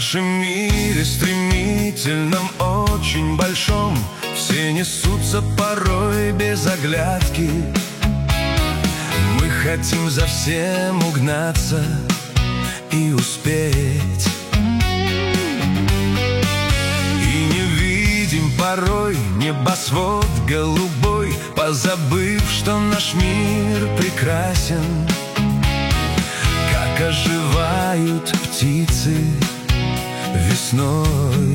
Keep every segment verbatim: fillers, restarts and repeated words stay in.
нашем мире стремительном, очень большом, все несутся порой без оглядки. Мы хотим за всем угнаться и успеть, и не видим порой небосвод голубой, позабыв, что наш мир прекрасен. Как оживают птицы весной.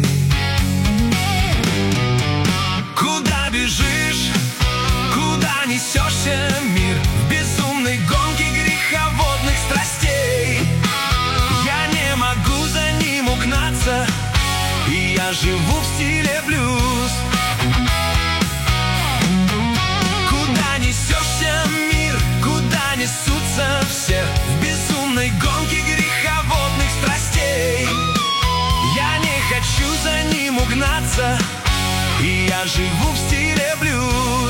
Куда бежишь, куда несешься, мир в безумной гонке греховодных страстей? Я не могу за ним угнаться, и я живу в стиле блюз. Куда несешься, мир, куда несутся все в безумной гонке греховодных страстей? Я не хочу за ним угнаться, и я живу в стиле блюз.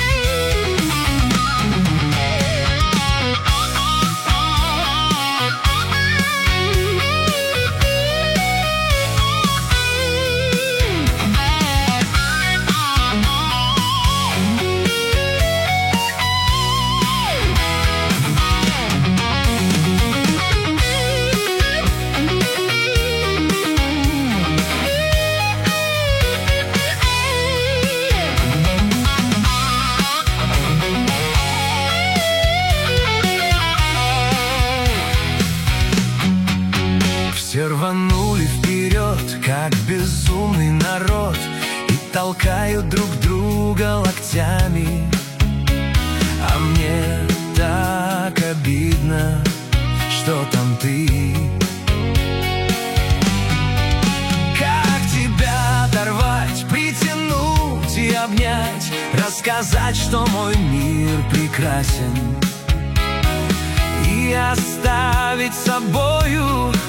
Все рванули вперед, как безумный народ, и толкают друг друга локтями. А мне так обидно, что там ты. Как тебя оторвать, притянуть и обнять, рассказать, что мой мир прекрасен, и оставить собою